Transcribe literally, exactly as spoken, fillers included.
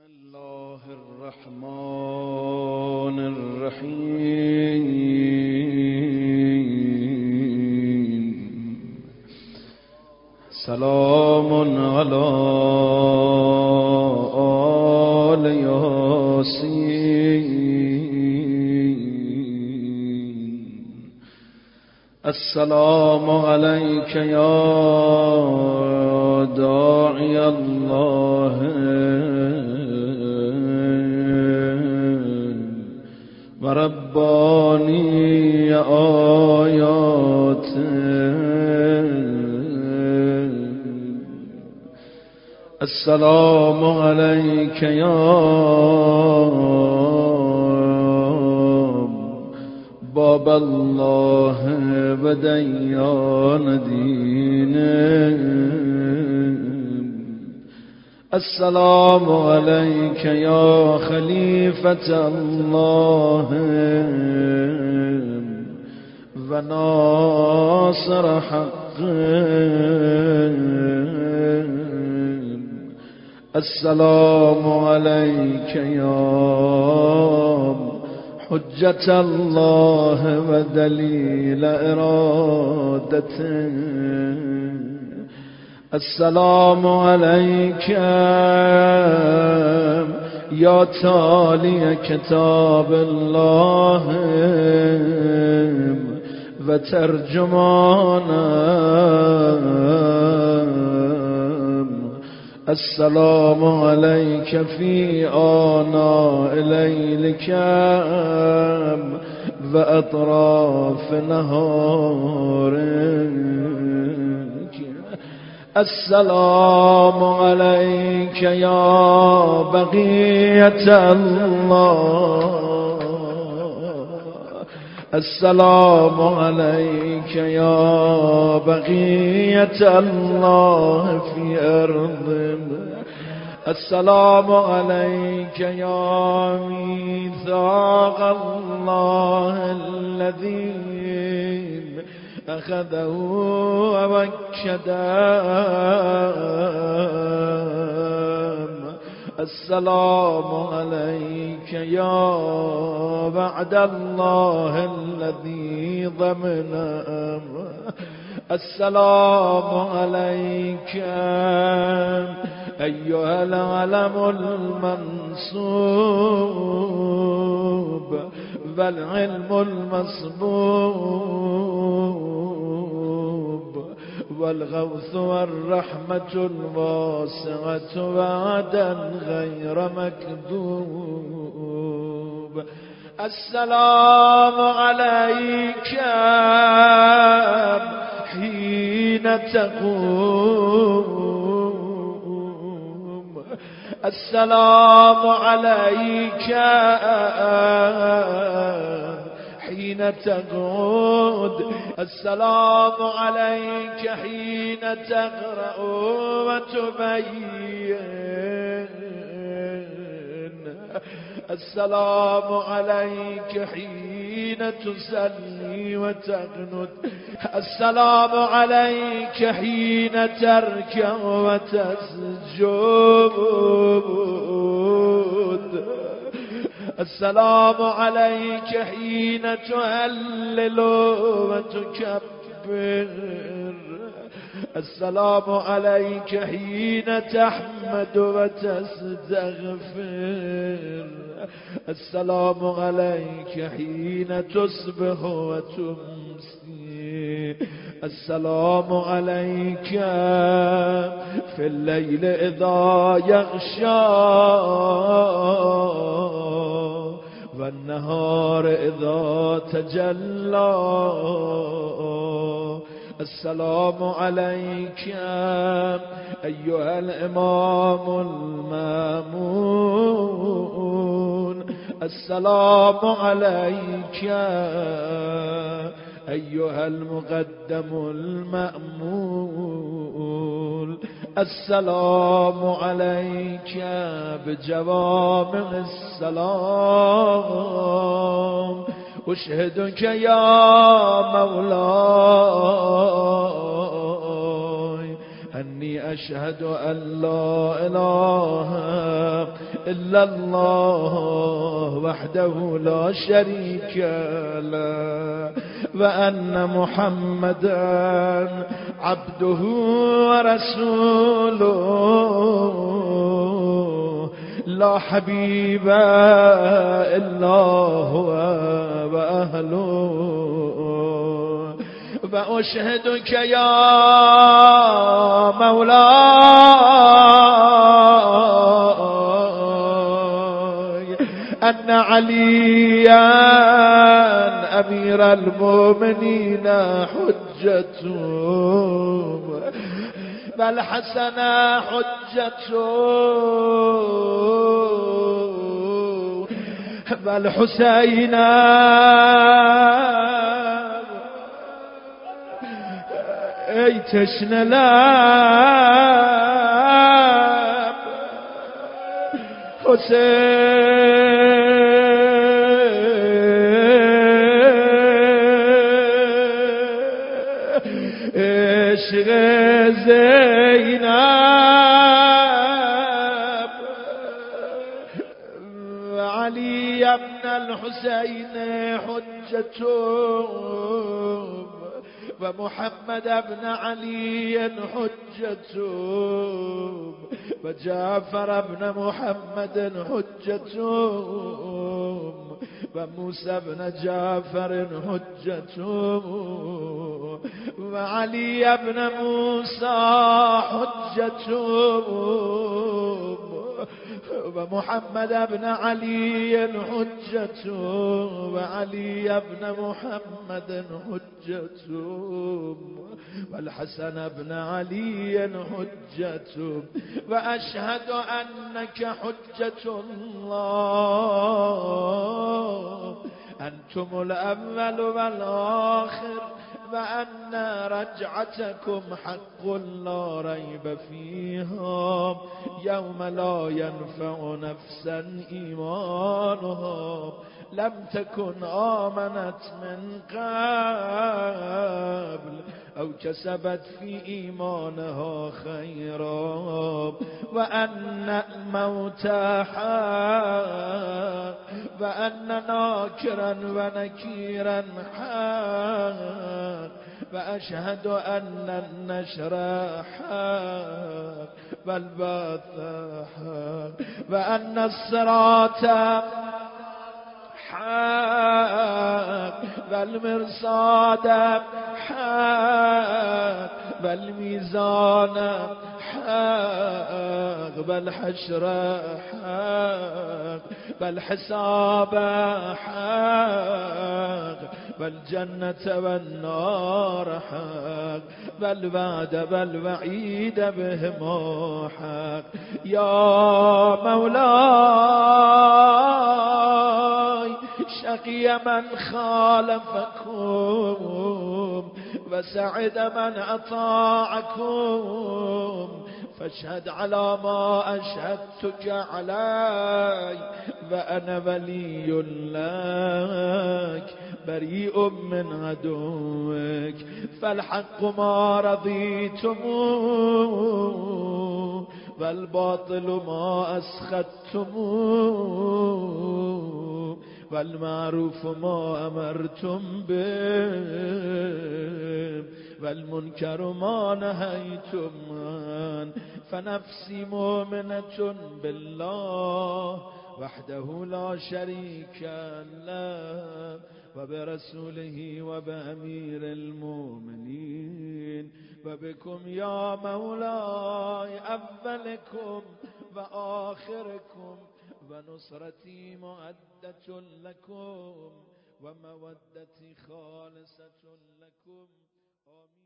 الله الرحمن الرحيم. سلام على آل ياسين. السلام عليك يا داعي الله ورباني آياته. السلام عليك يا باب الله وديان دينه. السلام عليك يا خليفة الله وناصر حقه. السلام عليك يا حجة الله ودليل إرادته. السلام عليك يا تالي كتاب الله وترجمانه. السلام عليك في آناء ليلك وأطراف نهارك. السلام عليك يا بقية الله. السلام عليك يا بقية الله في أرضه. السلام عليك يا ميثاق الله الذي أخذه ووكده. السلام عليك يا وعد الله الذي ضمنه. السلام عليك أيها العلم المنصوب والعلم المصبوب والغوث والرحمة الواسعة وعدا غير مكذوب. السلام عليك حين تقوم. السلام عليك حين تقعد. السلام عليك حين تقرأ وتبين. السلام عليك حين تصلي وتقنت. السلام عليك حين تركع وتسجد. السلام عليك حين تهلل وتكبر. السلام عليك حين تحمد وتستغفر. السلام عليك حين تصبح وتمسي. السلام عليك في الليل إذا يغشى والنهار إذا تجلى. السلام عليك أيها الإمام المامون. السلام عليك أيها المقدم المأمول. السلام عليك بجوامع السلام. أشهدك يا مولاي أني أشهد أن لا إله إلا الله وحده لا شريك له وأن محمدا عبده ورسوله لا حبيب إلا هو وأهله وأشهدك يا مولاي أن عليا أمير المؤمنين حجته بل حسن حجته بل حسين اي تشنى لاب حسين عشق زينب علي ابن الحسين حجته ومحمد بن علي حجته وجعفر بن محمد حجته وموسى بن جعفر حجته وعلي بن موسى حجته ومحمد بن علي حجته وعلي بن محمد حجته والحسن بن علي حجته وأشهد أنك حجة الله أنتم الأول والآخر وأن رجعتكم حق لا ريب فيها يوم لا ينفع نفسا إيمانها لم تكن آمنت من قبل أو كسبت في إيمانها خيرا وأن الموت حق وأن ناكرا ونكيرا حق وأشهد أن النشر حق والبعث حق وأن الصراط حق والمرصاد حق والميزان حق والحشر حق والحساب حق والجنة والنار حق والوعد والوعيد بهما حق يا مولاي شقي من خالفكم وسعد من أطاعكم فاشهد على ما أشهدتك علي وأنا ولي لك بريء من عدوك فالحق ما رضيتموه والباطل ما أسخطتموه والمعروف ما أمرتم به والمنكر ما نهيتم عنه فنفسي مؤمنة بالله وحده لا شريك له وبرسوله وبأمير المؤمنين وبكم يا مولاي أولكم وآخركم ونصرتي مؤدة لكم ومودتي خالصة لكم آمين.